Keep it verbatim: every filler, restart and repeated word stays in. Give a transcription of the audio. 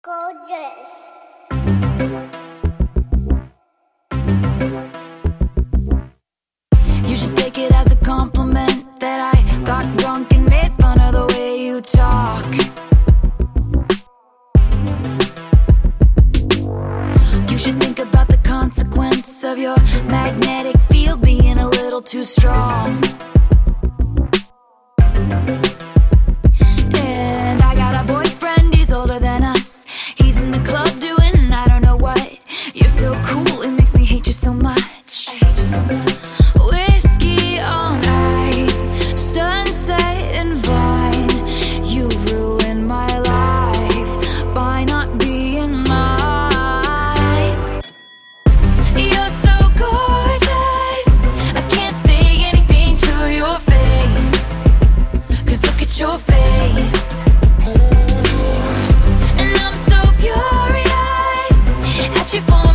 Gorgeous. You should take it as a compliment that I got drunk and made fun of the way you talk. You should think about the consequence of your magnetic field being a little too strong. And I got a boyfriend, he's older than us. He's in the club doing I don't know what. You're so cool, it makes me hate you so much. I hate you so much. Whiskey on ice, sunset and vine. You've ruined my life by not being mine. You're so gorgeous, I can't say anything to your face. Cause look at your face. And I'm so furious at you for